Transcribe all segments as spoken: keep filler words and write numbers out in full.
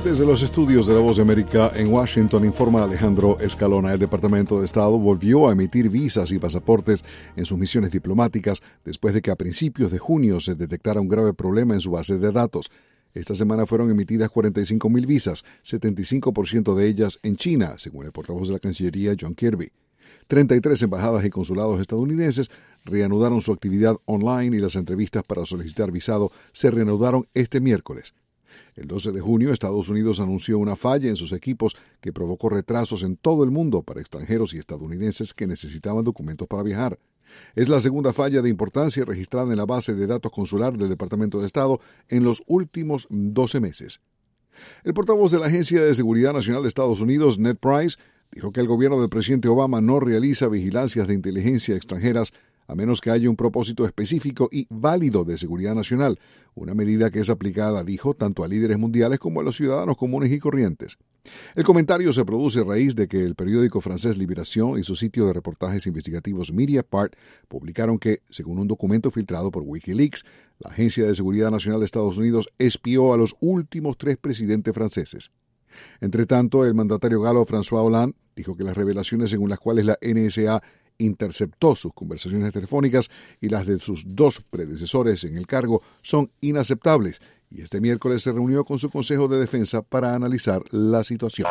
Desde los estudios de La Voz de América en Washington informa Alejandro Escalona. El Departamento de Estado volvió a emitir visas y pasaportes en sus misiones diplomáticas después de que a principios de junio se detectara un grave problema en su base de datos. Esta semana fueron emitidas cuarenta y cinco mil visas, setenta y cinco por ciento de ellas en China, según el portavoz de la Cancillería John Kirby. treinta y tres embajadas y consulados estadounidenses reanudaron su actividad online y las entrevistas para solicitar visado se reanudaron este miércoles. El doce de junio, Estados Unidos anunció una falla en sus equipos que provocó retrasos en todo el mundo para extranjeros y estadounidenses que necesitaban documentos para viajar. Es la segunda falla de importancia registrada en la base de datos consular del Departamento de Estado en los últimos doce meses. El portavoz de la Agencia de Seguridad Nacional de Estados Unidos, Ned Price, dijo que el gobierno del presidente Obama no realiza vigilancias de inteligencia extranjeras a menos que haya un propósito específico y válido de seguridad nacional, una medida que es aplicada, dijo, tanto a líderes mundiales como a los ciudadanos comunes y corrientes. El comentario se produce a raíz de que el periódico francés Libération y su sitio de reportajes investigativos Mediapart publicaron que, según un documento filtrado por Wikileaks, la Agencia de Seguridad Nacional de Estados Unidos espió a los últimos tres presidentes franceses. Entre tanto, el mandatario galo François Hollande dijo que las revelaciones según las cuales la N S A interceptó sus conversaciones telefónicas y las de sus dos predecesores en el cargo son inaceptables, y este miércoles se reunió con su Consejo de Defensa para analizar la situación.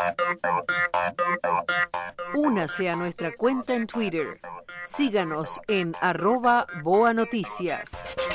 Únase a nuestra cuenta en Twitter. Síganos en arroba Boa Noticias.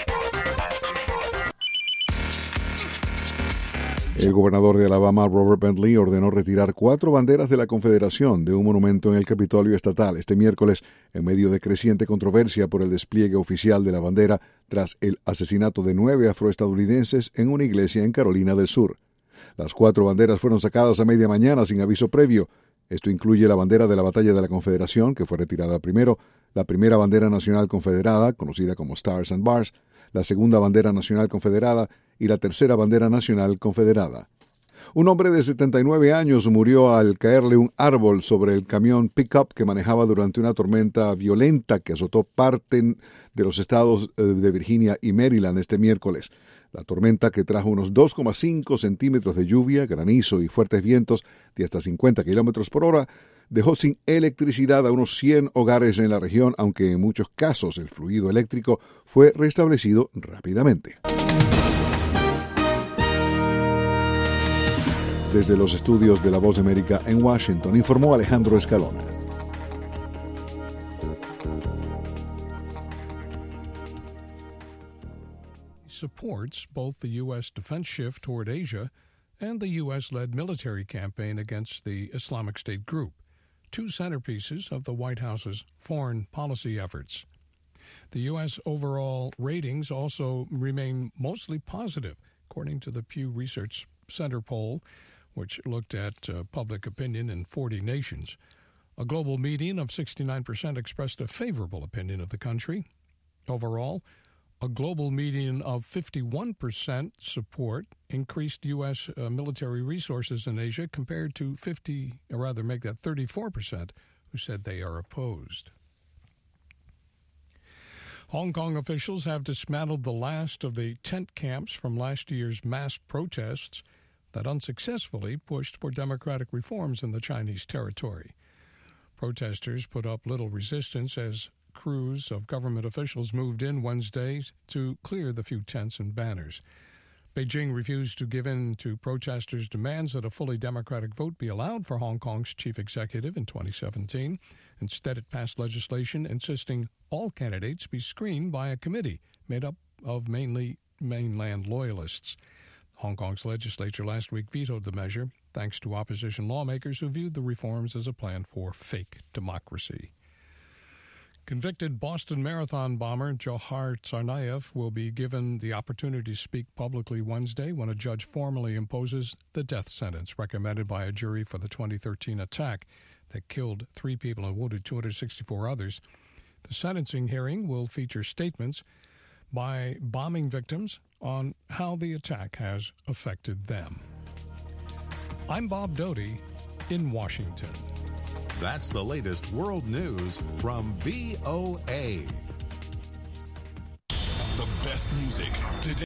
El gobernador de Alabama, Robert Bentley, ordenó retirar cuatro banderas de la Confederación de un monumento en el Capitolio Estatal este miércoles, en medio de creciente controversia por el despliegue oficial de la bandera tras el asesinato de nueve afroestadounidenses en una iglesia en Carolina del Sur. Las cuatro banderas fueron sacadas a media mañana sin aviso previo. Esto incluye la bandera de la Batalla de la Confederación, que fue retirada primero, la primera bandera nacional confederada, conocida como Stars and Bars, la segunda bandera nacional confederada y la tercera bandera nacional confederada. Un hombre de setenta y nueve años murió al caerle un árbol sobre el camión pick-up que manejaba durante una tormenta violenta que azotó parte de los estados de Virginia y Maryland este miércoles. La tormenta, que trajo unos dos coma cinco centímetros de lluvia, granizo y fuertes vientos de hasta cincuenta kilómetros por hora, dejó sin electricidad a unos cien hogares en la región, aunque en muchos casos el fluido eléctrico fue restablecido rápidamente. Desde los estudios de La Voz de América en Washington, informó Alejandro Escalona. Supports both the U S defense shift toward Asia and the U S-led military campaign against the Islamic State group, two centerpieces of the White House's foreign policy efforts. The U S overall ratings also remain mostly positive, according to the Pew Research Center poll, which looked at uh, public opinion in forty nations. A global median of sixty-nine percent expressed a favorable opinion of the country. Overall, a global median of fifty-one percent support increased U S uh, military resources in Asia compared to fifty, or rather make that thirty-four percent who said they are opposed. Hong Kong officials have dismantled the last of the tent camps from last year's mass protests that unsuccessfully pushed for democratic reforms in the Chinese territory. Protesters put up little resistance as crews of government officials moved in Wednesday to clear the few tents and banners. Beijing refused to give in to protesters' demands that a fully democratic vote be allowed for Hong Kong's chief executive in twenty seventeen. Instead, it passed legislation insisting all candidates be screened by a committee made up of mainly mainland loyalists. Hong Kong's legislature last week vetoed the measure, thanks to opposition lawmakers who viewed the reforms as a plan for fake democracy. Convicted Boston Marathon bomber Johar Tsarnaev will be given the opportunity to speak publicly Wednesday when a judge formally imposes the death sentence recommended by a jury for the twenty thirteen attack that killed three people and wounded two hundred sixty-four others. The sentencing hearing will feature statements by bombing victims on how the attack has affected them. I'm Bob Doty in Washington. That's the latest world news from V O A. The best music today.